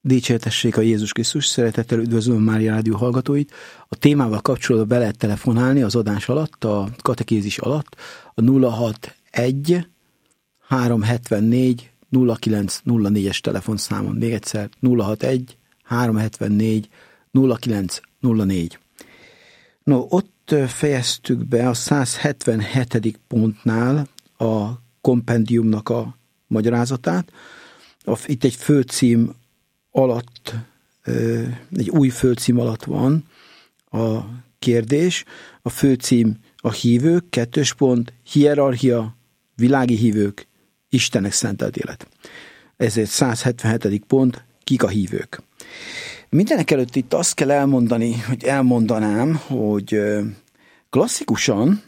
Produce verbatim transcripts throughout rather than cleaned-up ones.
Dicsértessék a Jézus Krisztus, szeretettel üdvözlöm Mária Rádió hallgatóit. A témával kapcsolatban be lehet telefonálni az adás alatt, a katekézis alatt, a nulla hatvanegy háromszázhetvennégy nulla kilenc nulla négyes telefonszámon. Még egyszer nulla hatvanegy háromszázhetvennégy nulla kilenc nulla négy. No, ott fejeztük be a száz hetvenhetedik pontnál a kompendiumnak a magyarázatát. Itt egy főcím alatt, egy új főcím alatt van a kérdés. A főcím a hívők, kettős pont, hierarchia, világi hívők, Istennek szentelt élet. Ezért száz hetvenhetedik pont, kik a hívők. Mindenek előtt itt azt kell elmondani, hogy elmondanám, hogy klasszikusan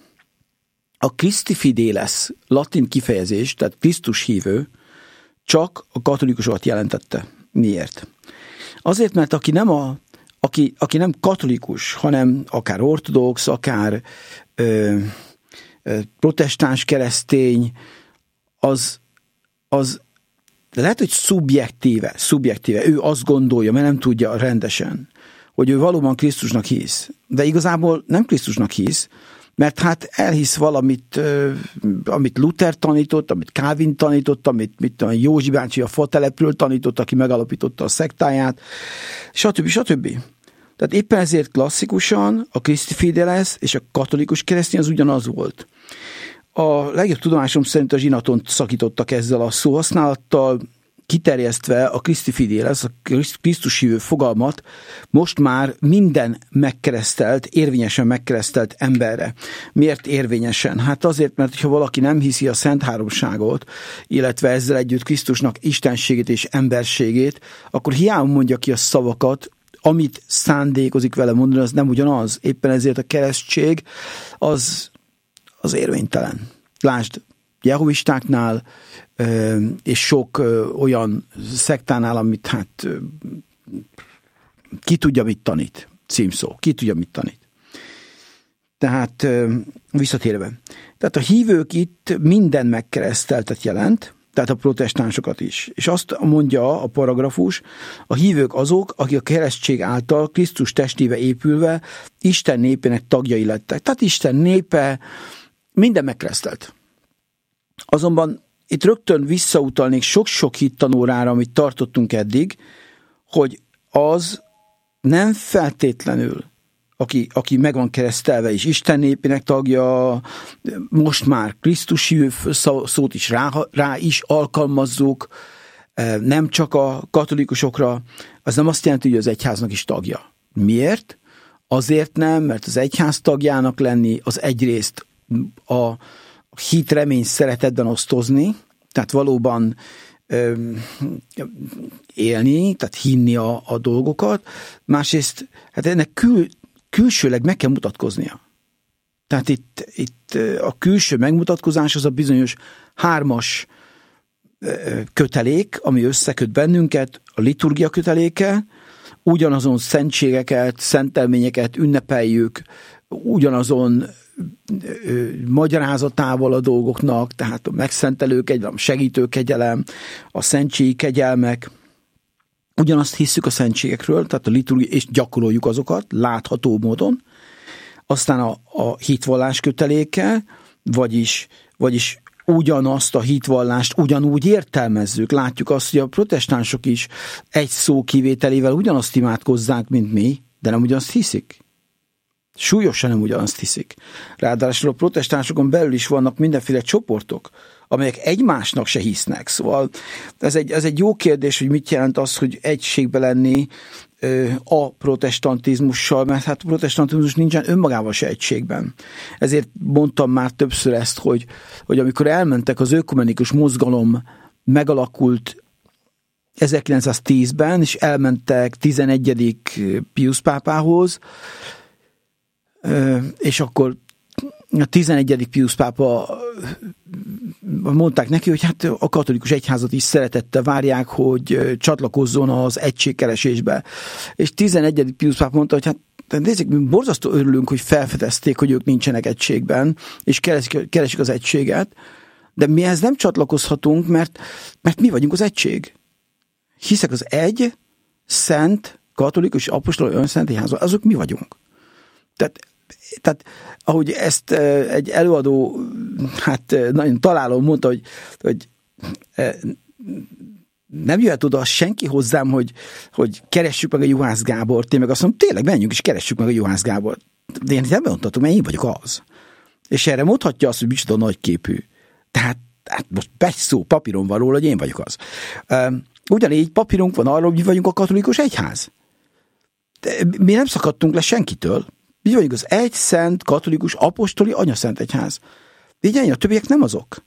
a Christi Fideles latin kifejezés, tehát Krisztus hívő, csak a katolikusokat jelentette. Miért? Azért, mert aki nem, a, aki, aki nem katolikus, hanem akár ortodox, akár ö, ö, protestáns keresztény, az, az lehet, hogy szubjektíve, szubjektíve, ő azt gondolja, mert nem tudja rendesen, hogy ő valóban Krisztusnak hisz. De igazából nem Krisztusnak hisz, mert hát elhisz valamit, amit Luther tanított, amit Calvin tanított, amit mit tudom, Józsi bácsi a Fatelepről tanított, aki megalapította a szektáját, stb. stb. Tehát éppen ezért klasszikusan a Christi Fideles és a katolikus keresztény az ugyanaz volt. A legjobb tudomásom szerint a zsinatont szakítottak ezzel a szóhasználattal, kiterjesztve a Christi Fideles, a Krisztus hívő fogalmat most már minden megkeresztelt, érvényesen megkeresztelt emberre. Miért érvényesen? Hát azért, mert ha valaki nem hiszi a Szent Háromságot, illetve ezzel együtt Krisztusnak istenségét és emberségét, akkor hiába mondja ki a szavakat, amit szándékozik vele mondani, az nem ugyanaz. Éppen ezért a keresztség az, az érvénytelen. Lásd, jehovistáknál és sok olyan szektánál, amit hát ki tudja, mit tanít. Címszó. Ki tudja, mit tanít. Tehát visszatérve. Tehát a hívők itt minden megkereszteltet jelent, tehát a protestánsokat is. És azt mondja a paragrafus, a hívők azok, akik a keresztség által Krisztus testébe épülve Isten népének tagjai lettek. Tehát Isten népe minden megkeresztelt. Azonban itt rögtön visszautalnék sok-sok hittanórára, amit tartottunk eddig, hogy az nem feltétlenül, aki, aki meg van keresztelve és Isten népének tagja, most már Krisztus hívő szót is rá, rá is alkalmazzuk, nem csak a katolikusokra, az nem azt jelenti, hogy az egyháznak is tagja. Miért? Azért nem, mert az egyház tagjának lenni az egyrészt a hit, remény, szeretetben osztozni, tehát valóban ö, élni, tehát hinni a, a dolgokat, másrészt hát ennek kül, külsőleg meg kell mutatkoznia. Tehát itt, itt a külső megmutatkozás az a bizonyos hármas kötelék, ami összeköt bennünket, a liturgia köteléke, ugyanazon szentségeket, szentelményeket ünnepeljük, ugyanazon magyarázatával a dolgoknak, tehát a megszentelő kegyelem, a segítő kegyelem, a szentségi kegyelmek. Ugyanazt hisszük a szentségekről, tehát a liturgia, és gyakoroljuk azokat látható módon. Aztán a, a hitvallás köteléke, vagyis, vagyis ugyanazt a hitvallást ugyanúgy értelmezzük. Látjuk azt, hogy a protestánsok is egy szó kivételével ugyanazt imádkozzák, mint mi, de nem ugyanazt hiszik. Súlyosan nem ugyanazt hiszik. Ráadásul a protestánsokon belül is vannak mindenféle csoportok, amelyek egymásnak se hisznek. Szóval ez egy, ez egy jó kérdés, hogy mit jelent az, hogy egységbe lenni ö, a protestantizmussal, mert hát a protestantizmus nincsen önmagával se egységben. Ezért mondtam már többször ezt, hogy, hogy amikor elmentek az ökumenikus mozgalom megalakult ezerkilencszáztízben, és elmentek tizenegyedik Piusz pápához, és akkor a tizenegyedik Piusz pápa mondták neki, hogy hát a katolikus egyházat is szeretettel várják, hogy csatlakozzon az egységkeresésbe. És tizenegyedik Piusz pápa mondta, hogy hát nézzék, mi borzasztó örülünk, hogy felfedezték, hogy ők nincsenek egységben, és keresik, keresik az egységet, de mi ehhez nem csatlakozhatunk, mert, mert mi vagyunk az egység. Hiszek az egy, szent, katolikus, apostolai, önszent egyházban, azok mi vagyunk. Tehát, tehát ahogy ezt egy előadó, hát nagyon találó mondta, hogy, hogy nem jöhet oda senki hozzám, hogy, hogy keressük meg a Juhász Gábort, én meg azt mondom, tényleg menjünk és keressük meg a Juhász Gábort. De én nem mondhatom, mert én vagyok az. És erre mondhatja azt, hogy micsoda nagyképű. Tehát hát most egy szó papíron van róla, hogy én vagyok az. Ugyanígy papírunk van arról, hogy mi vagyunk a katolikus egyház. De mi nem szakadtunk le senkitől. Mi vagyunk az egy szent, katolikus, apostoli, anyaszent egyház. Így ennyi, a többiek nem azok.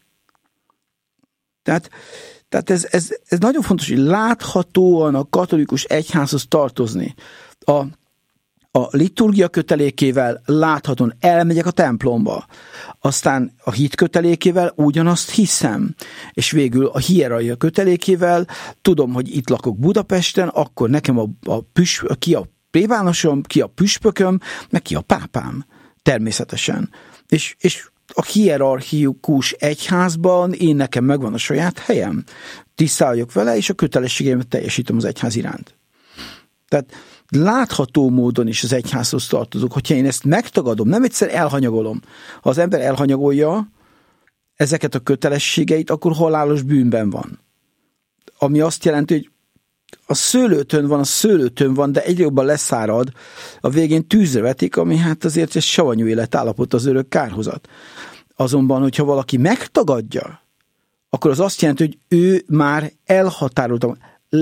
Tehát, tehát ez, ez, ez nagyon fontos, hogy láthatóan a katolikus egyházhoz tartozni. A, a liturgia kötelékével láthatóan elmegyek a templomba. Aztán a hit kötelékével ugyanazt hiszem. És végül a hierarchia kötelékével tudom, hogy itt lakok Budapesten, akkor nekem a, a püs, ki a plébánosom, ki a püspököm, meg ki a pápám. Természetesen. És, és a hierarchikus egyházban én nekem megvan a saját helyem. Tisztáljak vele, és a kötelességeimet teljesítem az egyház iránt. Tehát látható módon is az egyházhoz tartozok. Hogyha én ezt megtagadom, nem egyszer elhanyagolom. Ha az ember elhanyagolja ezeket a kötelességeit, akkor halálos bűnben van. Ami azt jelenti, hogy a szőlőtön van, a szőlőtön van, de egyre jobban leszárad, a végén tűzre vetik, ami hát azért egy savanyú életállapot, az örök kárhozat. Azonban, hogyha valaki megtagadja, akkor az azt jelenti, hogy ő már elhatárolta,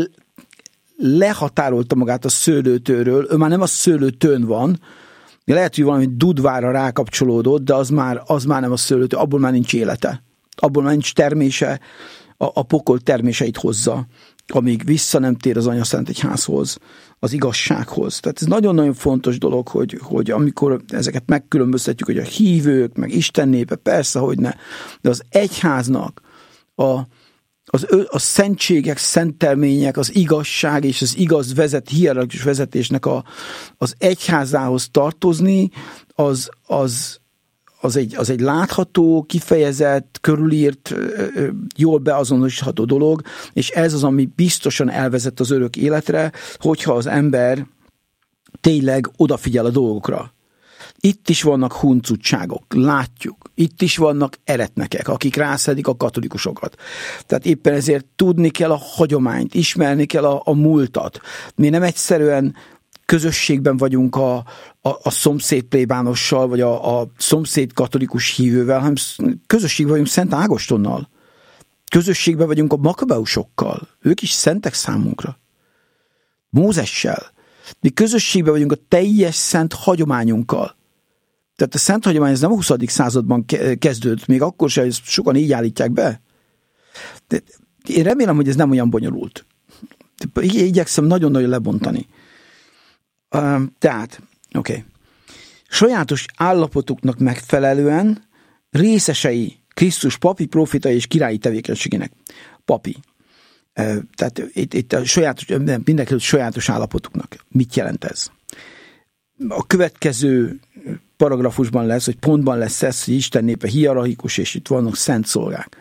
lehatárolta magát a szőlőtőről, ő már nem a szőlőtőn van, lehet, hogy valami dudvára rákapcsolódott, de az már, az már nem a szőlőtő, abból már nincs élete. Abból már nincs termése, a, a pokol terméseit hozza, amíg vissza nem tér az anyaszent egyházhoz, az igazsághoz. Tehát ez nagyon-nagyon fontos dolog, hogy, hogy amikor ezeket megkülönböztetjük, hogy a hívők, meg Isten népe, persze, hogy ne, de az egyháznak a, az, a szentségek, szentelmények, az igazság és az igaz vezet, hierarchikus vezetésnek a, az egyházához tartozni, az, az Az egy, az egy látható, kifejezett, körülírt, jól beazonosítható dolog, és ez az, ami biztosan elvezet az örök életre, hogyha az ember tényleg odafigyel a dolgokra. Itt is vannak huncutságok, látjuk. Itt is vannak eretnekek, akik rászedik a katolikusokat. Tehát éppen ezért tudni kell a hagyományt, ismerni kell a, a múltat. Mi nem egyszerűen közösségben vagyunk a, a, a szomszéd plébánossal, vagy a, a szomszéd katolikus hívővel, hanem közösségben vagyunk Szent Ágostonnal. Közösségben vagyunk a makabeusokkal. Ők is szentek számunkra. Mózessel. Mi közösségben vagyunk a teljes szent hagyományunkkal. Tehát a szent hagyomány ez nem a huszadik században kezdődött, még akkor sem, sokan így állítják be. De én remélem, hogy ez nem olyan bonyolult. Igyekszem nagyon-nagyon lebontani. Tehát, oké. Okay. Sajátos állapotuknak megfelelően részesei Krisztus papi, profita és királyi tevékenységének. Papi. Tehát itt, itt a sajátos, mindenki sajátos állapotuknak. Mit jelent ez? A következő paragrafusban lesz, hogy pontban lesz ez, hogy Isten népe hierarchikus, és itt vannak szent szolgák.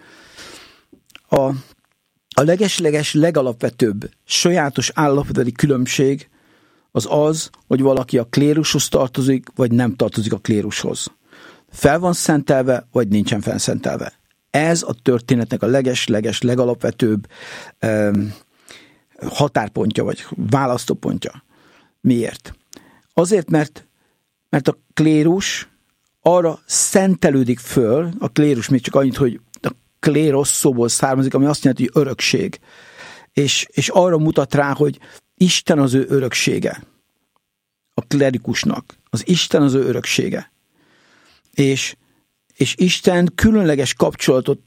A, a legesleges, legalapvetőbb sajátos állapotbeli különbség az az, hogy valaki a klérushoz tartozik, vagy nem tartozik a klérushoz. Fel van szentelve, vagy nincsen fenszentelve. Ez a történetnek a leges-leges, legalapvetőbb um, határpontja, vagy választópontja. Miért? Azért, mert, mert a klérus arra szentelődik föl, a klérus még csak annyit, hogy a klérosz szóból származik, ami azt jelenti, hogy örökség. És, és arra mutat rá, hogy Isten az ő öröksége. A klerikusnak. Az Isten az ő öröksége. És, és Isten különleges kapcsolatot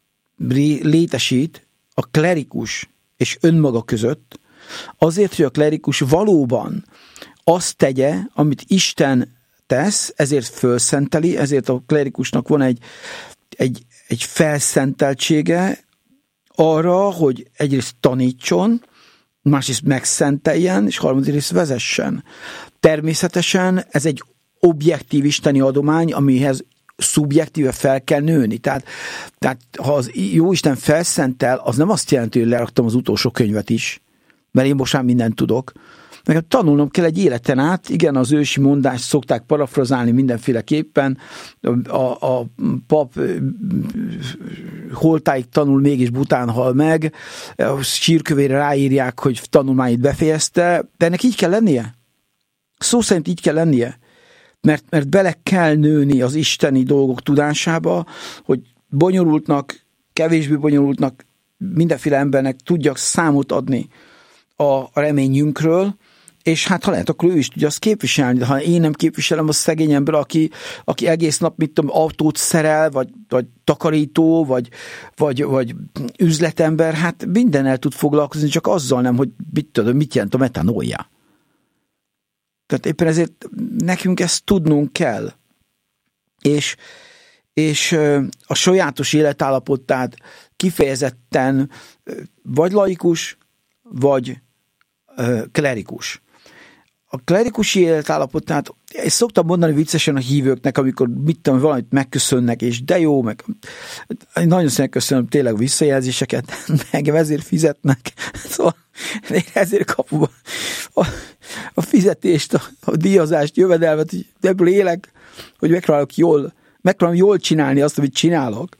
létesít a klerikus és önmaga között, azért, hogy a klerikus valóban azt tegye, amit Isten tesz, ezért fölszenteli, ezért a klerikusnak van egy, egy, egy felszenteltsége arra, hogy egyrészt tanítson, másrészt megszenteljen, és harmadrészt vezessen. Természetesen ez egy objektív isteni adomány, amihez szubjektíve fel kell nőni. Tehát, tehát ha az jó Isten felszentel, az nem azt jelenti, hogy leraktam az utolsó könyvet is. mert én most már mindent tudok. Nekem tanulnom kell egy életen át, igen, az ősi mondást szokták parafrazálni mindenféleképpen, a, a pap holtáig tanul, mégis bután hal meg, a sírkövére ráírják, hogy tanulmányit befejezte, de ennek így kell lennie. Szó szerint így kell lennie, mert, mert bele kell nőni az isteni dolgok tudásába, hogy bonyolultnak, kevésbé bonyolultnak, mindenféle embernek tudjak számot adni a, a reményünkről, és hát ha lehet, akkor ő is tudja azt képviselni, de ha én nem képviselem a szegény ember, aki, aki egész nap, mit tudom, autót szerel, vagy, vagy takarító, vagy, vagy, vagy üzletember, hát mindennel tud foglalkozni, csak azzal nem, hogy mit tudom, mit jelent a metanolja. Tehát éppen ezért nekünk ezt tudnunk kell. És, és a sajátos életállapotát kifejezetten vagy laikus, vagy klerikus. A klerikusi életállapotát, és szoktam mondani viccesen a hívőknek, amikor mit tudom, valamit megköszönnek, és de jó, meg nagyon szépen köszönöm tényleg a visszajelzéseket, meg ezért fizetnek. Szóval én ezért kapom a, a, a fizetést, a, a díjazást, jövedelmet, hogy ebből élek, hogy megpróbálok jól, megpróbálom jól csinálni azt, amit csinálok,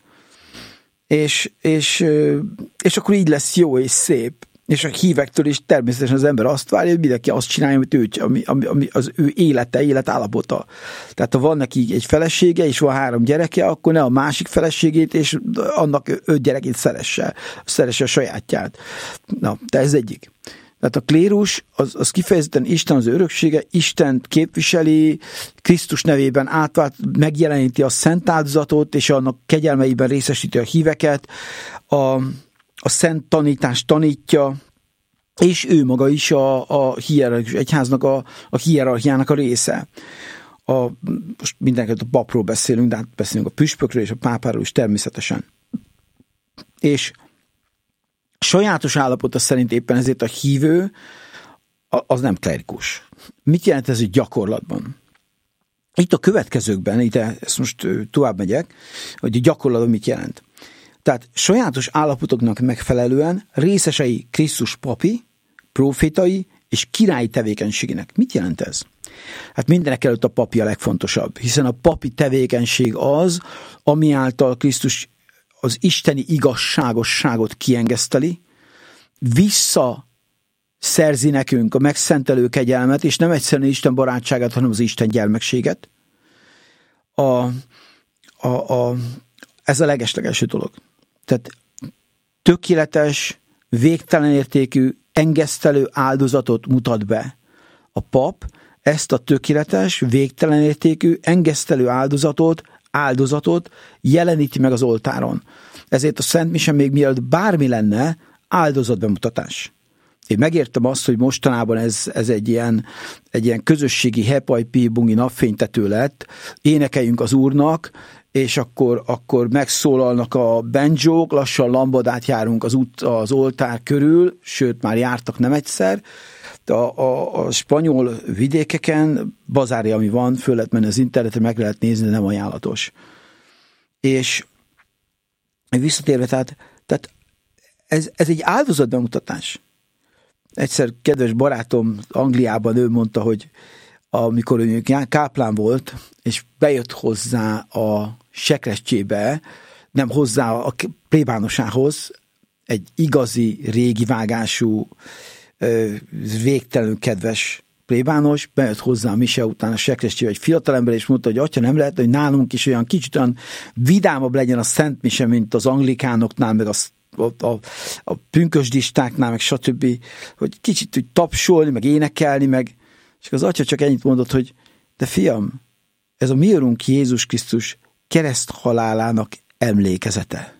és, és, és akkor így lesz jó és szép. És a hívektől is természetesen az ember azt várja, hogy mindenki azt csinálja, amit ő, ami, ami, ami az ő élete, életállapota. Tehát ha van neki egy felesége, és van három gyereke, akkor ne a másik feleségét, és annak öt gyerekét szeresse, szeresse a sajátját. Na, de ez egyik. Tehát a klérus, az, az kifejezetten Isten az öröksége, Istent képviseli, Krisztus nevében átvált, megjeleníti a szent áldozatot, és annak kegyelmeiben részesíti a híveket, a a szent tanítást tanítja, és ő maga is a, a hierarchikus egyháznak, a, a hierarchiának a része. A, most mindenket a papról beszélünk, de hát beszélünk a püspökről és a pápáról is természetesen. És sajátos állapota szerint éppen ezért a hívő az nem klerikus. Mit jelent ez egy gyakorlatban? Itt a következőkben, itt ezt most tovább megyek, hogy a gyakorlatban mit jelent. Tehát sajátos állapotoknak megfelelően részesei Krisztus papi, profétai és királyi tevékenységének. Mit jelent ez? Hát mindenek előtt a papi a legfontosabb, hiszen a papi tevékenység az, ami által Krisztus az isteni igazságosságot kiengeszteli, visszaszerzi nekünk a megszentelő kegyelmet, és nem egyszerűen Isten barátságát, hanem az Isten gyermekséget. A, a, a, ez a legeslegelső dolog. Tehát tökéletes, végtelen értékű, engesztelő áldozatot mutat be. A pap ezt a tökéletes, végtelen értékű, engesztelő áldozatot, áldozatot jeleníti meg az oltáron. Ezért a Szent Mise még mielőtt bármi lenne, áldozatbemutatás. Én megértem azt, hogy mostanában ez, ez egy, ilyen, egy ilyen közösségi hepajpi-bungi napfénytető lett, énekeljünk az Úrnak, és akkor, akkor megszólalnak a banjók, lassan lambadát járunk az, út, az oltár körül, sőt, már jártak nem egyszer. A, a, a spanyol vidékeken bazárja, ami van, föl lehet menni az internetre, meg lehet nézni, de nem ajánlatos. És visszatérve, tehát, tehát ez, ez egy áldozatbemutatás. Egyszer kedves barátom Angliában ő mondta, hogy amikor ő káplán volt, és bejött hozzá a sekrestjébe, nem hozzá a plébánosához, egy igazi, régi vágású, végtelenül kedves plébános, bejött hozzá a mise után a sekrestjébe egy fiatalember, és mondta, hogy atya, nem lehet, hogy nálunk is olyan kicsit olyan vidámabb legyen a szent mise, mint az anglikánoknál, meg a A, a, a pünkösdistáknál, meg stb., hogy kicsit úgy tapsolni, meg énekelni, meg, és az atya csak ennyit mondott, hogy de fiam, ez a mi Urunk Jézus Krisztus kereszt halálának emlékezete.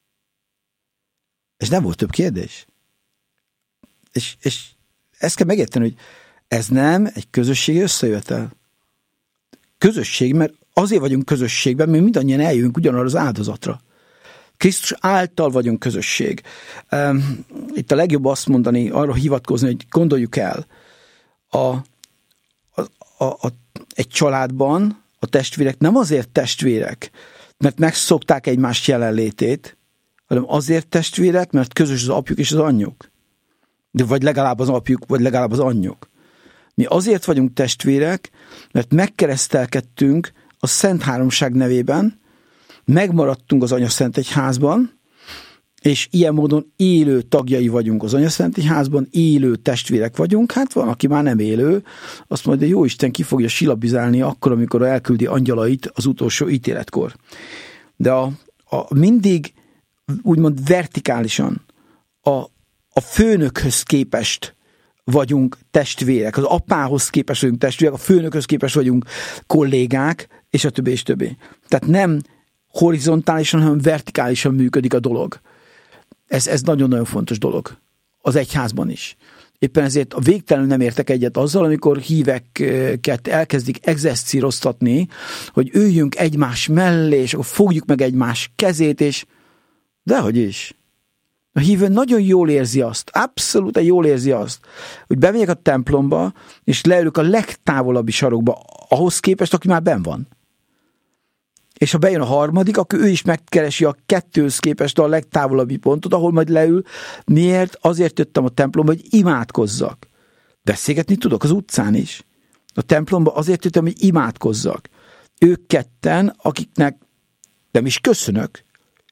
És nem volt több kérdés. És, és ezt kell megérteni, hogy ez nem egy közösségi összejövetel. Közösség, mert azért vagyunk közösségben, mert mindannyian eljövünk ugyanarra az áldozatra. Krisztus által vagyunk közösség. Itt a legjobb azt mondani, arra hivatkozni, hogy gondoljuk el, a, a, a, a, egy családban a testvérek nem azért testvérek, mert megszokták egymás jelenlétét, hanem azért testvérek, mert közös az apjuk és az anyjuk. De vagy legalább az apjuk, vagy legalább az anyjuk. Mi azért vagyunk testvérek, mert megkeresztelkedtünk a Szent Háromság nevében, megmaradtunk az Anyaszent Egyházban, és ilyen módon élő tagjai vagyunk az Anyaszent Egyházban, élő testvérek vagyunk. Hát van, aki már nem élő, azt majd a Jóisten ki fogja silabizálni akkor, amikor elküldi angyalait az utolsó ítéletkor. De a, a mindig úgymond vertikálisan a, a főnökhöz képest vagyunk testvérek, az apához képest vagyunk testvérek, a főnökhöz képest vagyunk kollégák, és a többi és többi. Tehát nem horizontálisan, hanem vertikálisan működik a dolog. Ez, ez nagyon-nagyon fontos dolog. Az egyházban is. Éppen ezért a végtelenül nem értek egyet azzal, amikor híveket elkezdik exercíroztatni, hogy üljünk egymás mellé, és akkor fogjuk meg egymás kezét, és dehogy is. A hívő nagyon jól érzi azt, abszolút jól érzi azt, hogy bemegyek a templomba, és leülök a legtávolabbi sarokba, ahhoz képest, aki már benn van. És ha bejön a harmadik, akkor ő is megkeresi a kettőhöz képest a legtávolabbi pontot, ahol majd leül. Miért? Azért jöttem a templomba, hogy imádkozzak. Beszélgetni tudok az utcán is. A templomba azért jöttem, hogy imádkozzak. Ők ketten, akiknek nem is köszönök,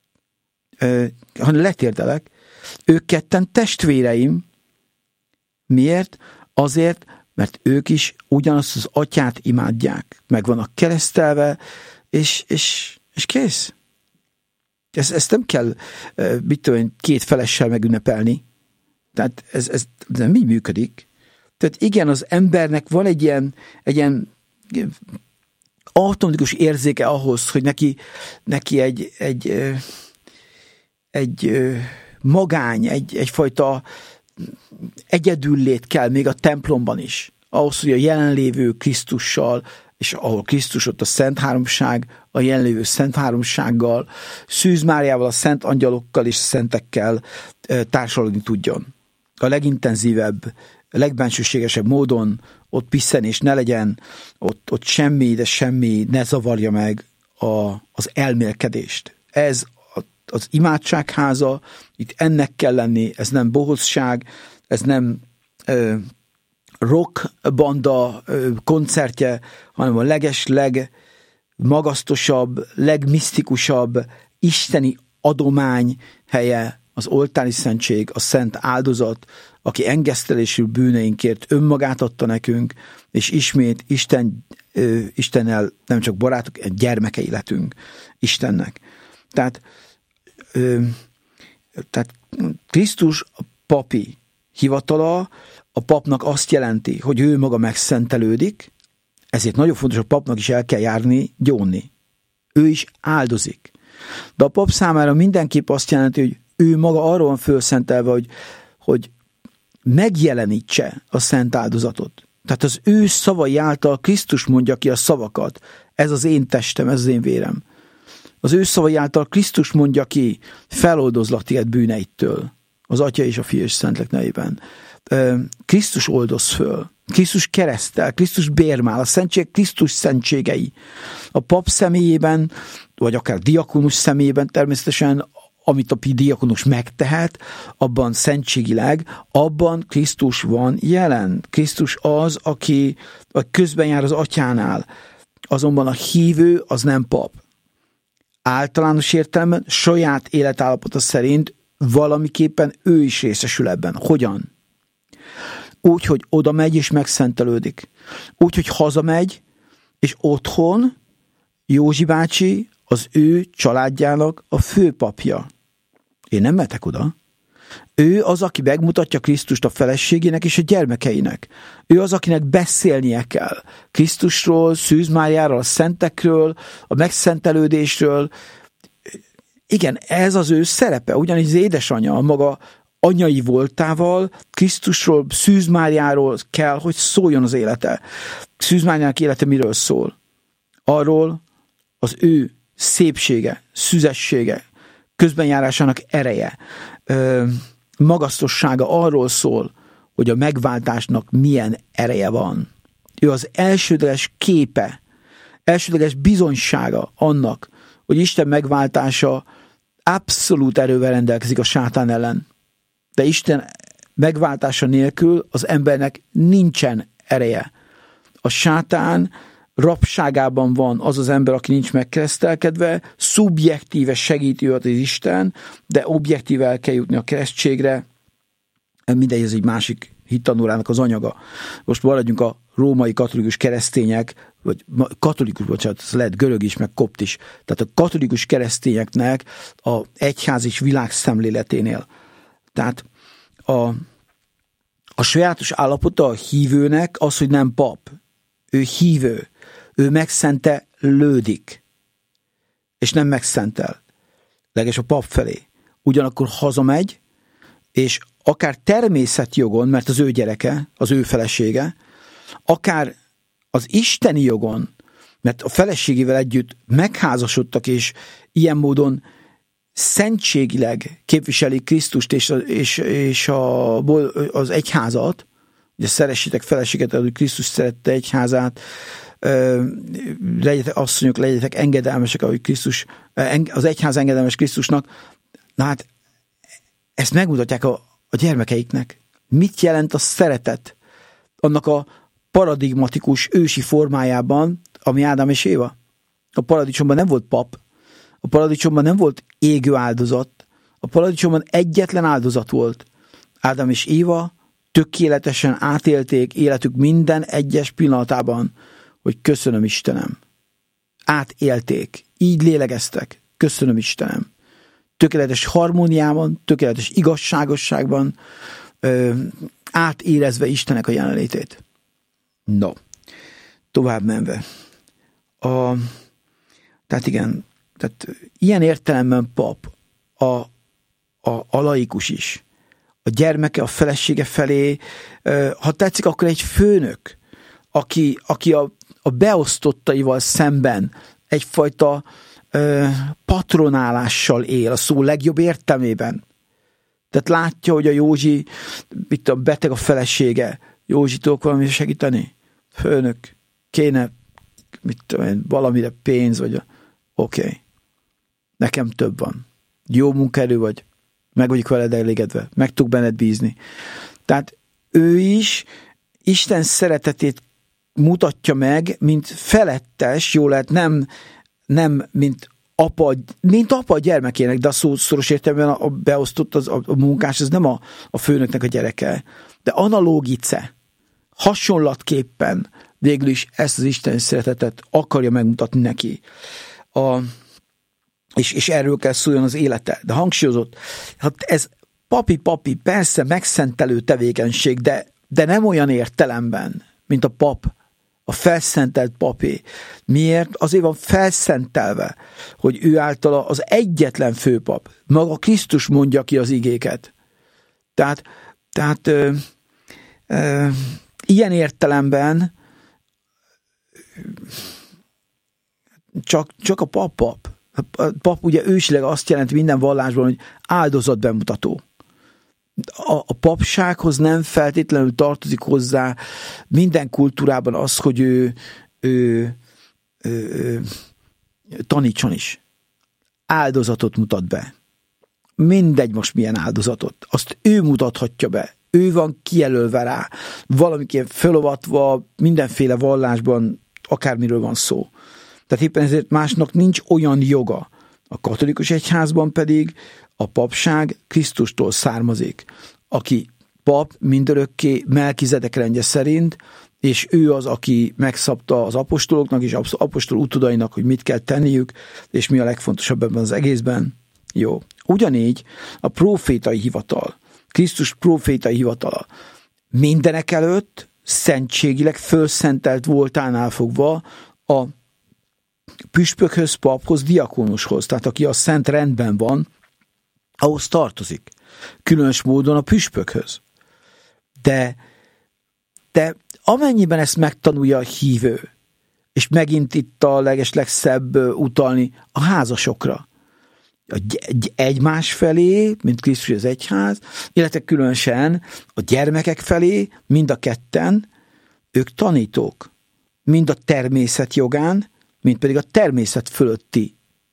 hanem letérdelek, ők ketten testvéreim. Miért? Azért, mert ők is ugyanazt az atyát imádják. Meg vannak keresztelve, és, és, és kész. Ezt, ezt nem kell, mit tudom én, két felessel megünnepelni. Tehát ez, ez nem így működik. Tehát igen, az embernek van egy ilyen, egy ilyen automatikus érzéke ahhoz, hogy neki, neki egy, egy, egy magány, egy, egyfajta egyedüllét kell még a templomban is. Ahhoz, hogy a jelenlévő Krisztussal, és ahol Krisztus ott a Szent Háromság, a jelenlévő Szent Háromsággal, Szűz Máriával, a szent angyalokkal és szentekkel társalogni tudjon. A legintenzívebb, a legbensőségesebb módon ott pisszenés ne legyen, ott, ott semmi, de semmi ne zavarja meg a, az elmélkedést. Ez a, az imádságháza, itt ennek kell lenni, ez nem bohózság, ez nem ö, rock banda ö, koncertje, hanem a leges, legmagasztosabb, legmisztikusabb isteni adomány helye, az oltári szentség, a szent áldozat, aki engesztelésül bűneinkért önmagát adta nekünk, és ismét Isten, ö, Istennel nem csak barátok, gyermekei lettünk Istennek. Tehát, ö, tehát Krisztus a papi hivatala, a papnak azt jelenti, hogy ő maga megszentelődik, ezért nagyon fontos, a papnak is el kell járni, gyónni. Ő is áldozik. De a pap számára mindenképp azt jelenti, hogy ő maga arról van fölszentelve, hogy, hogy megjelenítse a szent áldozatot. Tehát az ő szavai által Krisztus mondja ki a szavakat. Ez az én testem, ez az én vérem. Az ő szavai által Krisztus mondja ki, feloldozlak téged bűneidtől. Az Atya és a Fia és Szentlélek nevében. Krisztus oldoz föl. Krisztus keresztel, Krisztus bérmál, a szentség Krisztus szentségei. A pap személyében, vagy akár diakonus személyében természetesen, amit a diakonus megtehet, abban szentségileg, abban Krisztus van jelen. Krisztus az, aki közben jár az atyánál. Azonban a hívő az nem pap. Általános értelemben saját életállapota szerint valamiképpen ő is részesül ebben. Hogyan? Úgy, hogy oda megy és megszentelődik. Úgy, hogy hazamegy, és otthon Józsi bácsi az ő családjának a főpapja. Én nem mehetek oda. Ő az, aki megmutatja Krisztust a feleségének és a gyermekeinek. Ő az, akinek beszélnie kell. Krisztusról, Szűz Máriáról, a szentekről, a megszentelődésről. Igen, ez az ő szerepe. Ugyanis az édesanyja a maga anyai voltával Krisztusról, Szűz Máriáról kell, hogy szóljon az élete. Szűz Máriának élete miről szól? Arról az ő szépsége, szüzessége, közbenjárásának ereje, magasztossága arról szól, hogy a megváltásnak milyen ereje van. Ő az elsődleges képe, elsődleges bizonysága annak, hogy Isten megváltása abszolút erővel rendelkezik a sátán ellen. De Isten megváltása nélkül az embernek nincsen ereje. A sátán rabságában van az az ember, aki nincs megkeresztelkedve, szubjektíve segíti őt az Isten, de objektíve el kell jutni a keresztségre. Mindegy, ez egy másik hittanórának az anyaga. Most maradjunk a római katolikus keresztények, vagy katolikus, bocsánat, ez lehet görög is, meg kopt is. Tehát a katolikus keresztényeknek a egyház és világszemléleténél. Tehát a, a sajátos állapota a hívőnek az, hogy nem pap. Ő hívő. Ő megszentelődik. És nem megszentel. Leges a pap felé. Ugyanakkor hazamegy, és akár természetjogon, mert az ő gyereke, az ő felesége, akár az isteni jogon, mert a feleségével együtt megházasodtak, és ilyen módon szentségileg képviselik Krisztust és, és, és a, az egyházat, ugye szeressétek feleséget, hogy Krisztus szerette egyházát, legyetek asszonyok, legyetek engedelmesek, ahogy Krisztus, az egyház engedelmes Krisztusnak. Na hát, ezt megmutatják a, a gyermekeiknek. Mit jelent a szeretet? Annak a paradigmatikus ősi formájában, ami Ádám és Éva. A paradicsomban nem volt pap, a paradicsomban nem volt égő áldozat, a paradicsomban egyetlen áldozat volt. Ádám és Éva tökéletesen átélték életük minden egyes pillanatában, hogy köszönöm Istenem. Átélték, így lélegeztek, köszönöm Istenem. Tökéletes harmóniában, tökéletes igazságosságban, ö, átérezve Istennek a jelenlétét. No, tovább menve. A, tehát igen, tehát ilyen értelemben pap, a, a, a laikus is, a gyermeke, a felesége felé, ö, ha tetszik, akkor egy főnök, aki, aki a, a beosztottaival szemben egyfajta ö, patronálással él, a szó legjobb értelmében. Tehát látja, hogy a Józsi, itt a beteg a felesége, Józsi, tudok valami segíteni? Főnök, kéne mit tudom én, valamire pénz, vagy oké, okay. Nekem több van. Jó munkaerő vagy, meg vagyok veled elégedve, meg tudok benned bízni. Tehát ő is Isten szeretetét mutatja meg, mint felettes, jó lehet, nem, nem mint apa, mint apa a gyermekének, de a szó szoros értelemben a beosztott az, a munkás, ez nem a, a főnöknek a gyereke. De analógice, hasonlatképpen végül is ezt az Isten szeretetet akarja megmutatni neki. A, és, és erről kell szóljon az élete. De hangsúlyozott, hát ez papi-papi, persze megszentelő tevékenység, de, de nem olyan értelemben, mint a pap, a felszentelt papé. Miért? Azért van felszentelve, hogy ő általa az egyetlen főpap. Maga Krisztus mondja ki az igéket. Tehát, tehát ö, ö, ilyen értelemben csak, csak a pap pap. A pap ugye ősileg azt jelenti minden vallásban, hogy áldozatbemutató. A, a papsághoz nem feltétlenül tartozik hozzá minden kultúrában az, hogy ő, ő, ő, ő tanítson is. Áldozatot mutat be. Mindegy most milyen áldozatot. Azt ő mutathatja be. Ő van kijelölve rá. Valamiként fölovatva mindenféle vallásban akármiről van szó. Tehát éppen ezért másnak nincs olyan joga. A katolikus egyházban pedig a papság Krisztustól származik, aki pap mindörökké Melkizedek rendje szerint, és ő az, aki megszabta az apostoloknak és az apostol utódainak, hogy mit kell tenniük, és mi a legfontosabb ebben az egészben. Jó. Ugyanígy a prófétai hivatal, Krisztus prófétai hivatala mindenek előtt szentségileg fölszentelt voltánál fogva a püspökhöz, paphoz, diakónushoz, tehát aki a szent rendben van, ahhoz tartozik. Különös módon a püspökhöz. De, de amennyiben ezt megtanulja a hívő, és megint itt a legeslegszebb utalni a házasokra, egymás felé, mint Krisztus az egyház, illetve különösen a gyermekek felé, mind a ketten, ők tanítók, mind a természet jogán, mint pedig a természet fölötti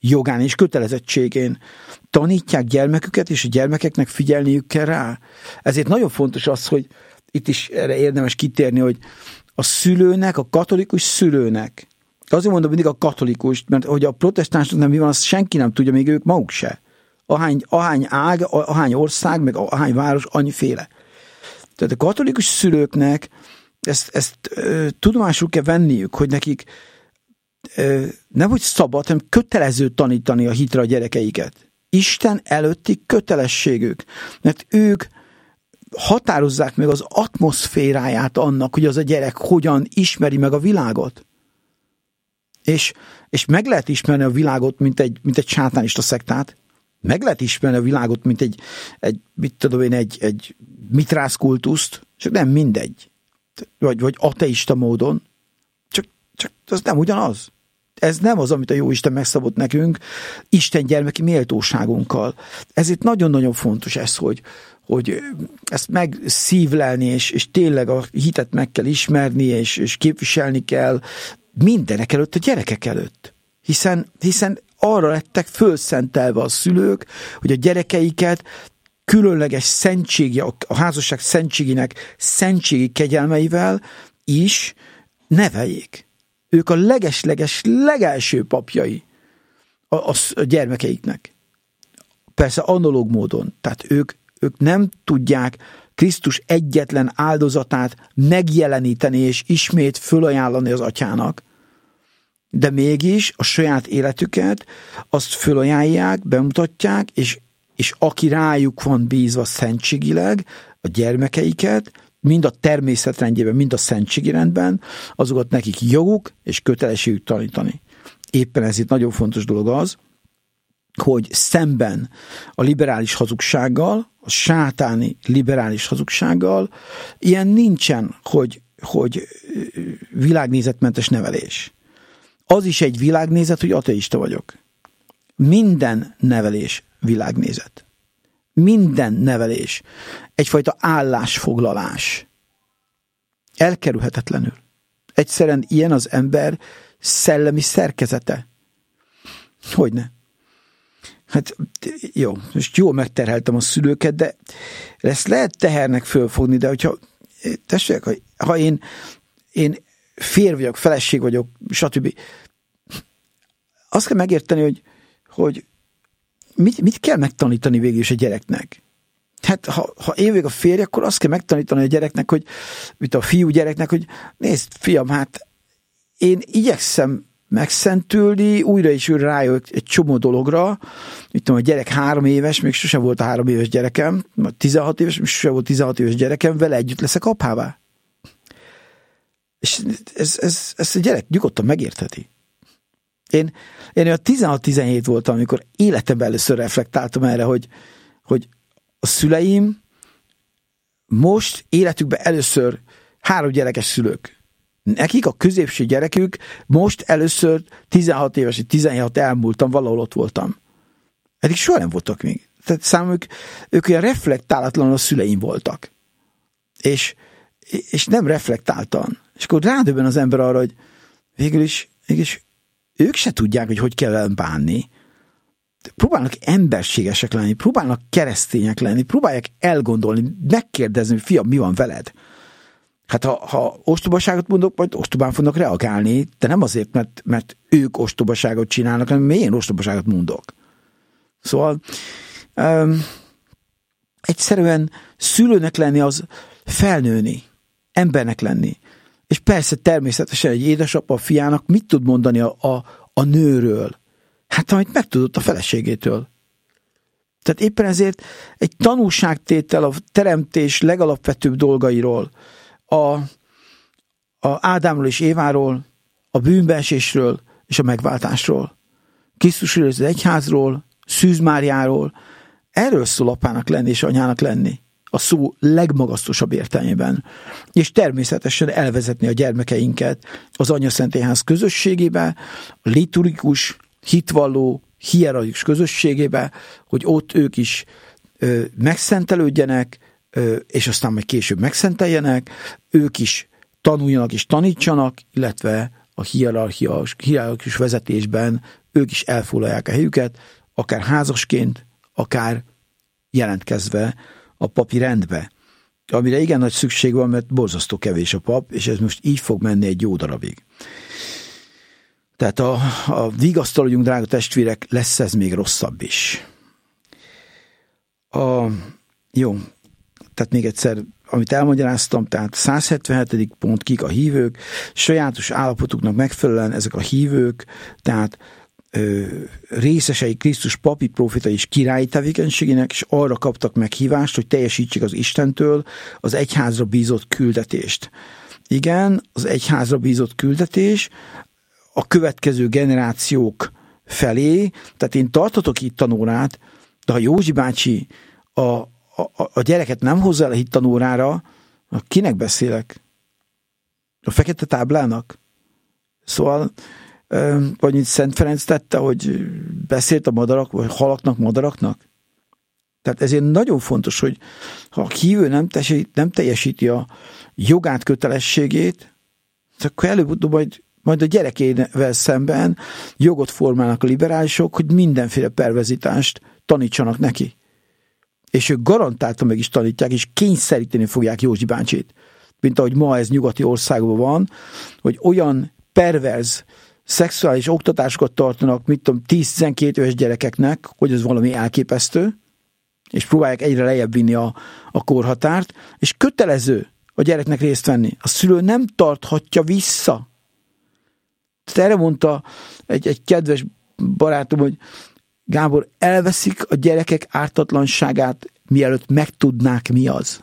jogán és kötelezettségén tanítják gyermeküket, és a gyermekeknek figyelniük kell rá. Ezért nagyon fontos az, hogy itt is erre érdemes kitérni, hogy a szülőnek, a katolikus szülőnek, azért mondom mindig a katolikus, mert hogy a protestánsoknak mi van, azt senki nem tudja, még ők maguk se. Ahány, ahány ág, ahány ország, meg ahány város, annyiféle. Tehát a katolikus szülőknek ezt, ezt ö, tudomásul kell venniük, hogy nekik ö, nem hogy szabad, hanem kötelező tanítani a hitre a gyerekeiket. Isten előtti kötelességük, mert ők határozzák meg az atmoszféráját annak, hogy az a gyerek hogyan ismeri meg a világot. És, és meg lehet ismerni a világot, mint egy, mint egy sátánista szektát, meg lehet ismerni a világot, mint egy, egy mit tudom én, egy, egy mitrászkultuszt, csak nem mindegy. Vagy, vagy ateista módon. Csak, csak az nem ugyanaz. Ez nem az, amit a Jóisten megszabott nekünk, Isten gyermeki méltóságunkkal. Ezért nagyon-nagyon fontos ez, hogy, hogy ezt megszívlelni, és, és tényleg a hitet meg kell ismerni, és, és képviselni kell mindenek előtt, a gyerekek előtt. Hiszen, hiszen arra lettek fölszentelve a szülők, hogy a gyerekeiket különleges szentségi, a házasság szentségének szentségi kegyelmeivel is neveljék. Ők a leges-leges legelső papjai a, a, a gyermekeiknek. Persze analóg módon. Tehát ők, ők nem tudják Krisztus egyetlen áldozatát megjeleníteni és ismét fölajánlani az atyának, de mégis a saját életüket azt fölajánlják, bemutatják, és, és aki rájuk van bízva szentségileg, a gyermekeiket, mind a természetrendjében, mind a szentségi rendben, azokat nekik joguk és kötelességük tanítani. Éppen ezért nagyon fontos dolog az, hogy szemben a liberális hazugsággal, a sátáni liberális hazugsággal ilyen nincsen, hogy, hogy világnézetmentes nevelés. Az is egy világnézet, hogy ateista vagyok. Minden nevelés világnézet. Minden nevelés egyfajta állásfoglalás. Elkerülhetetlenül. Egyszerűen ilyen az ember szellemi szerkezete. Hogyne? Hát jó, most jól megterheltem a szülőket, de ezt lehet tehernek fölfogni, de hogyha tessék, ha én, én férj vagyok, feleség vagyok, stb. Azt kell megérteni, hogy, hogy mit, mit kell megtanítani végül is a gyereknek. Hát ha, ha én vagyok a férj, akkor azt kell megtanítani a gyereknek, hogy mint a fiú gyereknek, hogy nézd, fiam, hát én igyekszem megszentülni, újra és újra rájövök egy csomó dologra. Mit tudom, a gyerek három éves, még sosem volt a három éves gyerekem, tizenhat éves, még sosem volt tizenhat éves gyerekem, vele együtt leszek apává. És ez, ez, ez a gyerek nyugodtan megértheti. Én, én a tizenhat-tizenhét voltam, amikor életemben először reflektáltam erre, hogy, hogy a szüleim most életükben először három gyerekes szülők. Nekik a középső gyerekük most először tizenhat éves, tizenhat elmúltam, valahol ott voltam. Eddig soha nem voltak még. Tehát számomra ők olyan reflektálatlanul a szüleim voltak. És, és nem reflektáltan. És akkor rádöbben az ember arra, hogy végül is, végül is ők se tudják, hogy hogy kell velem bánni. Próbálnak emberségesek lenni, próbálnak keresztények lenni, próbálják elgondolni, megkérdezni, hogy fiam, mi van veled? Hát ha, ha ostobaságot mondok, majd ostobán fognak reagálni, de nem azért, mert, mert ők ostobaságot csinálnak, hanem én ostobaságot mondok. Szóval um, egyszerűen szülőnek lenni az felnőni, embernek lenni. És persze természetesen egy édesapa a fiának mit tud mondani a, a, a nőről? Hát amit megtudott a feleségétől. Tehát éppen ezért egy tanúságtétel a teremtés legalapvetőbb dolgairól, a, a Ádámról és Éváról, a bűnbeesésről és a megváltásról, Krisztusról, az egyházról, Szűz Máriáról, erről szól apának lenni és anyának lenni, a szó legmagasztosabb értelmében, és természetesen elvezetni a gyermekeinket az Anyaszentegyház közösségébe, a liturgikus, hitvalló, hierarchikus közösségébe, hogy ott ők is ö, megszentelődjenek, ö, és aztán majd később megszenteljenek, ők is tanuljanak és tanítsanak, illetve a hierarchikus, hierarchikus vezetésben ők is elfoglalják a helyüket, akár házasként, akár jelentkezve a papi rendbe. Amire igen nagy szükség van, mert borzasztó kevés a pap, és ez most így fog menni egy jó darabig. Tehát a, a vigasztalódjunk, drága testvérek, lesz ez még rosszabb is. A, jó, tehát még egyszer, amit elmagyaráztam, tehát száz hetvenhetedik pont, kik a hívők, sajátos állapotuknak megfelelően ezek a hívők, tehát ö, részesei Krisztus papi, profita és királyi tevékenységének, és arra kaptak meghívást, hogy teljesítsék az Istentől az egyházra bízott küldetést. Igen, az egyházra bízott küldetés a következő generációk felé, tehát én tartatok itt tanórát, de ha Józsi bácsi a, a, a gyereket nem hozza el a hittanórára, kinek beszélek? A fekete táblának? Szóval, vagy mint Szent Ferenc tette, hogy beszélt a madarak, vagy halaknak, madaraknak? Tehát ezért nagyon fontos, hogy ha a hívő nem, tesít, nem teljesíti a jogát, kötelességét, akkor előbb-utóbb majd, majd a gyerekével szemben jogot formálnak a liberálisok, hogy mindenféle perverzitást tanítsanak neki. És ők garantáltan meg is tanítják, és kényszeríteni fogják Józsi bácsit. Mint ahogy ma ez nyugati országban van, hogy olyan perverz szexuális oktatásokat tartanak, mit tudom, tíz-tizenkét éves gyerekeknek, hogy ez valami elképesztő, és próbálják egyre lejjebb vinni a, a korhatárt, és kötelező a gyereknek részt venni. A szülő nem tarthatja vissza. Tehát erre mondta egy, egy kedves barátom, hogy Gábor, elveszik a gyerekek ártatlanságát, mielőtt megtudnák, mi az.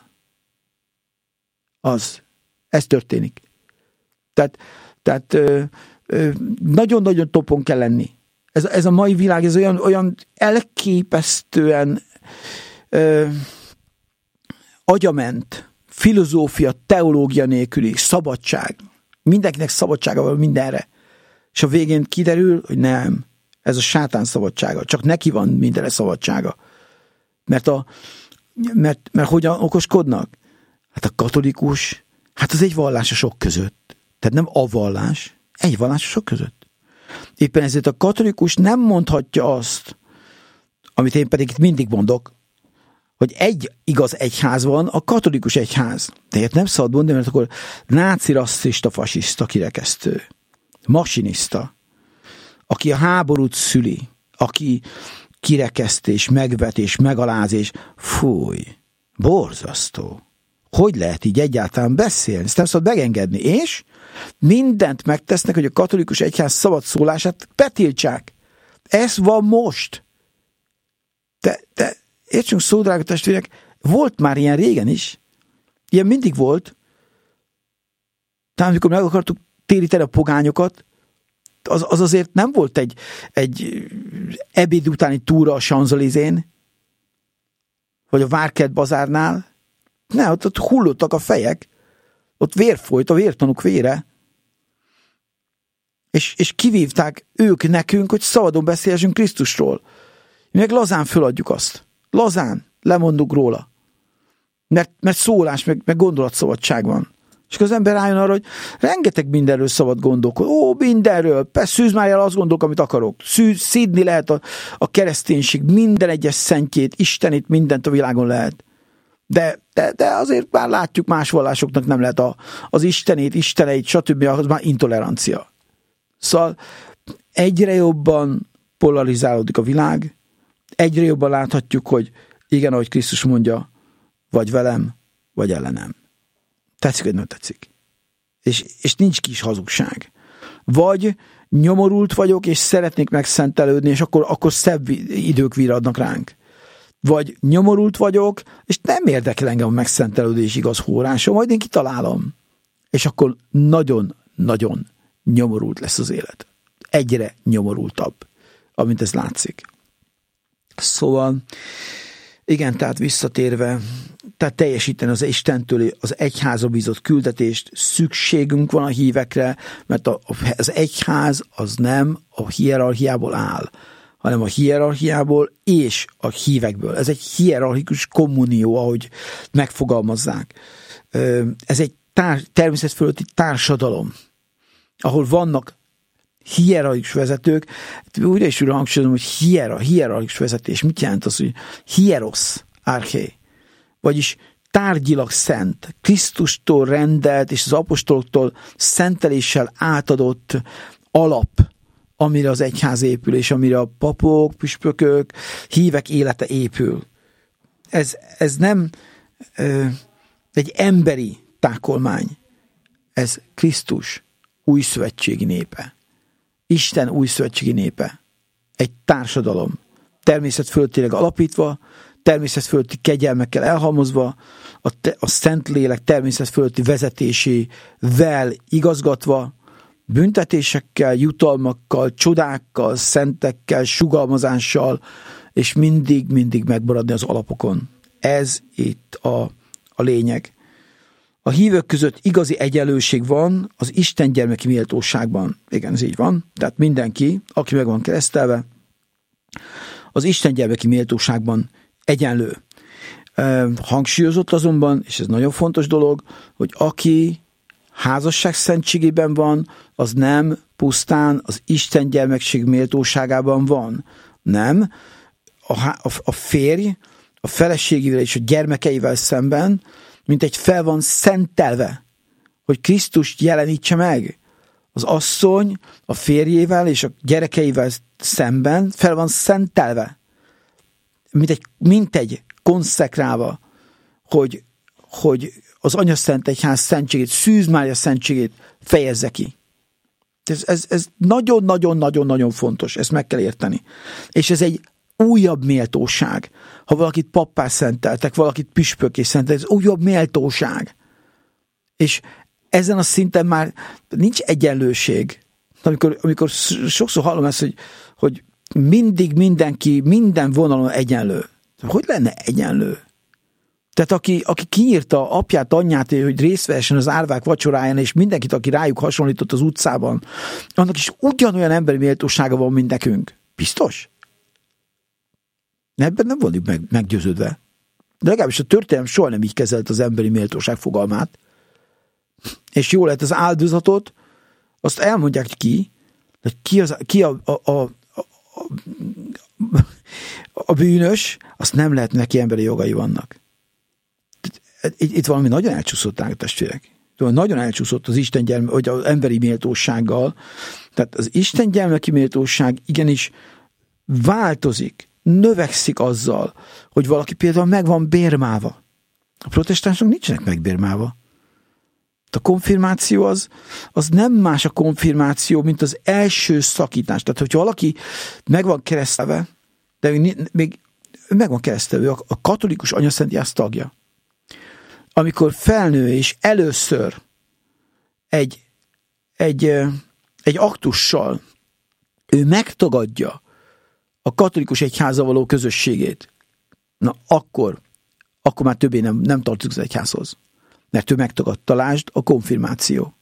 Az. Ez történik. Tehát, tehát ö, ö, nagyon-nagyon topon kell lenni. Ez, ez a mai világ, ez olyan, olyan elképesztően ö, agyament, filozófia, teológia nélküli, szabadság. Mindenkinek szabadsága van mindenre. És a végén kiderül, hogy nem. Ez a sátán szabadsága. Csak neki van mindenre szabadsága. Mert, a, mert, mert hogyan okoskodnak? Hát a katolikus, hát az egy vallás a sok között. Tehát nem a vallás, egy vallás a sok között. Éppen ezért a katolikus nem mondhatja azt, amit én pedig mindig mondok, hogy egy igaz egyház van, a katolikus egyház. De ilyet nem szabad mondani, mert akkor náci, rasszista, fasiszta, kirekesztő, masinista, aki a háborút szüli, aki kirekesztés, megvetés, megalázés, fúj, borzasztó. Hogy lehet így egyáltalán beszélni? Ezt nem szabad megengedni. És mindent megtesznek, hogy a katolikus egyház szabad szólását betiltsák. Ez van most. De, de értsünk szó, drága testvérek, volt már ilyen régen is. Ilyen mindig volt. Tehát amikor meg akartuk téríteni a pogányokat, az, az azért nem volt egy, egy ebéd utáni túra a Champs-Élysén, vagy a Várkert bazárnál. Ne, ott, ott hullottak a fejek, ott vér folyt, a vértanúk vére, és, és kivívták ők nekünk, hogy szabadon beszélhessünk Krisztusról. Mi meg lazán föladjuk azt. Lazán lemondunk róla. Mert, mert szólás, meg, meg gondolatszabadság van. És az ember rájön arra, hogy rengeteg mindenről szabad gondolkodni. Ó, mindenről. Persze szűz már el azt gondolok, amit akarok. Szűz, szídni lehet a, a kereszténység minden egyes szentjét, Istenét, mindent a világon lehet. De, de, de azért már látjuk, más vallásoknak nem lehet a, az Istenét, Isteneit, stb. Az már intolerancia. Szóval egyre jobban polarizálódik a világ, egyre jobban láthatjuk, hogy igen, ahogy Krisztus mondja, vagy velem, vagy ellenem. Tetszik, vagy nem tetszik. És, és nincs kis hazugság. Vagy nyomorult vagyok, és szeretnék megszentelődni, és akkor, akkor szebb idők virradnak ránk. Vagy nyomorult vagyok, és nem érdekel engem a megszentelődés igaz hórása, majd én kitalálom. És akkor nagyon-nagyon nyomorult lesz az élet. Egyre nyomorultabb, amint ez látszik. Szóval, igen, tehát visszatérve, tehát teljesíteni az Istentől az egyházra bízott küldetést, szükségünk van a hívekre, mert az egyház az nem a hierarchiából áll, hanem a hierarchiából és a hívekből. Ez egy hierarchikus kommunió, ahogy megfogalmazzák. Ez egy tár- természet fölötti társadalom, ahol vannak hierarchikus vezetők, újra és újra hangsúlyozom, hogy hiera, hierarchikus vezetés. Mit jelent az, hogy hieros, arché, vagyis tárgyilag szent, Krisztustól rendelt és az apostoloktól szenteléssel átadott alap, amire az egyház épül, és amire a papok, püspökök, hívek élete épül. Ez, ez nem ö, egy emberi tákolmány, ez Krisztus újszövetségi népe. Isten újszövetségi népe. Egy társadalom. Természet fölöttileg alapítva, természet fölötti kegyelmekkel elhalmozva, a, te, a Szentlélek természet fölötti vezetésével igazgatva, büntetésekkel, jutalmakkal, csodákkal, szentekkel, sugalmazással, és mindig-mindig megmaradni az alapokon. Ez itt a, a lényeg. A hívők között igazi egyenlőség van az Isten gyermeki méltóságban. Igen, ez így van. Tehát mindenki, aki meg van keresztelve, az Isten gyermeki méltóságban egyenlő. Hangsúlyozott azonban, és ez nagyon fontos dolog, hogy aki házasság szentségében van, az nem pusztán az Isten gyermekség méltóságában van. Nem. A, a, a férj a feleségével és a gyermekeivel szemben, mint egy fel van szentelve, hogy Krisztust jelenítse meg. Az asszony a férjével és a gyerekeivel szemben fel van szentelve, mint egy, mint egy konszekrálva, hogy, hogy az Anyaszent Egyház szentségét, Szűz Mária szentségét fejezze ki. Ez, ez, ez nagyon-nagyon-nagyon-nagyon fontos, ezt meg kell érteni. És ez egy újabb méltóság. Ha valakit pappá szenteltek, valakit püspökké szenteltek, ez újabb méltóság. És ezen a szinten már nincs egyenlőség. Amikor, amikor sokszor hallom ezt, hogy, hogy mindig mindenki, minden vonalon egyenlő. Hogy lenne egyenlő? Tehát aki, aki kiírta apját, anyját, hogy részt vehessen az árvák vacsoráján, és mindenkit, aki rájuk hasonlított az utcában, annak is ugyanolyan emberi méltósága van, mint nekünk. Biztos? Ebben nem vagyunk meg, meggyőződve. De legalábbis a történelem soha nem így kezelt az emberi méltóság fogalmát. És jó lehet az áldozatot, azt elmondják ki, hogy ki, az, ki a, a, a, a, a bűnös, azt nem lehet, neki emberi jogai vannak. Itt, itt valami nagyon elcsúszott, a testvérek. Nagyon elcsúszott az Isten gyermek, vagy az emberi méltósággal. Tehát az Isten gyermeki méltóság igenis változik, növekszik azzal, hogy valaki például meg van bérmálva. A protestánsok nincsenek megbérmálva. A konfirmáció az, az nem más a konfirmáció, mint az első szakítás. Tehát, hogyha valaki meg van keresztelve, de még, még meg van keresztelve, a, a katolikus Anyaszent Jász tagja. Amikor felnő és először egy, egy, egy aktussal ő megtagadja a katolikus egyházzal való közösségét, na akkor, akkor már többé nem, nem tartozik az egyházhoz. Mert ő megtagadta, lásd, a konfirmáció.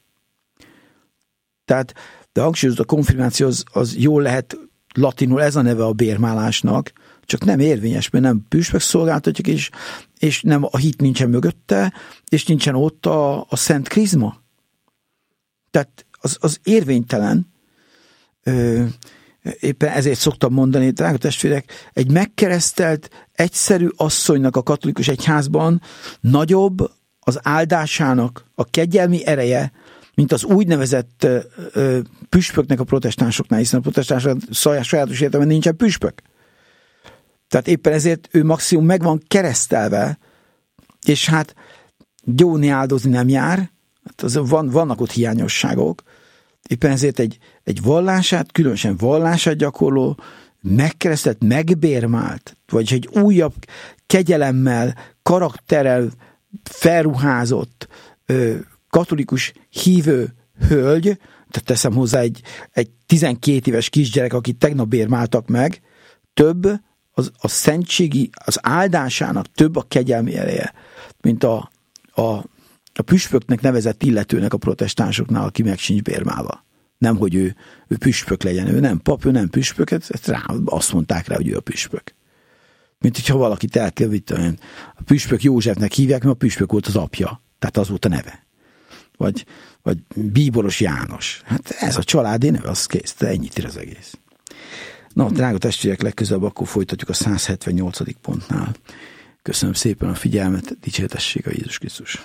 Tehát, de hangsúlyozott, a konfirmáció az, az jól lehet latinul, ez a neve a bérmálásnak, csak nem érvényes, mert nem püspök szolgáltatjuk, és, és nem, a hit nincsen mögötte, és nincsen ott a, a szent krizma. Tehát az, az érvénytelen, ö, éppen ezért szoktam mondani, drága testvérek, egy megkeresztelt, egyszerű asszonynak a katolikus egyházban nagyobb az áldásának a kegyelmi ereje, mint az úgynevezett ö, ö, püspöknek a protestánsoknál, hiszen a protestánsok sajátos értelemben nincsen püspök. Tehát éppen ezért ő maximum meg van keresztelve, és hát gyóni áldozni nem jár, hát az van, vannak ott hiányosságok, éppen ezért egy, egy vallását, különösen vallását gyakorló, megkeresztelt, megbérmált, vagyis egy újabb kegyelemmel, karakterrel felruházott ö, katolikus hívő hölgy, tehát teszem hozzá egy, egy tizenkét éves kisgyerek, akit tegnap bérmáltak meg, több az, a szentségi, az áldásának több a kegyelmi ereje, mint a, a, a püspöknek nevezett illetőnek a protestánsoknál, aki meg sincs bérmálva. Nem, hogy ő, ő püspök legyen, ő nem pap, ő nem püspök, ezt rá, azt mondták rá, hogy ő a püspök. Mint hogyha valakit elkevít, a püspök Józsefnek hívják, mert a püspök volt az apja, tehát az volt a neve. vagy, vagy Bíboros János. Hát ez a családi neve, az kész, de ennyit ír az egész. Na, drága testvérek, legközelebb akkor folytatjuk a száz hetvennyolcadik pontnál. Köszönöm szépen a figyelmet, dicsértessék a Jézus Krisztus!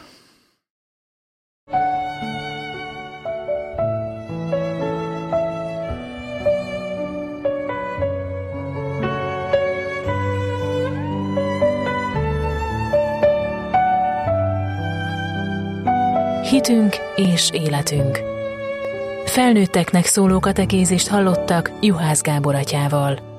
Hitünk és életünk. Felnőtteknek szóló katekézist hallottak Juhász Gábor atyával.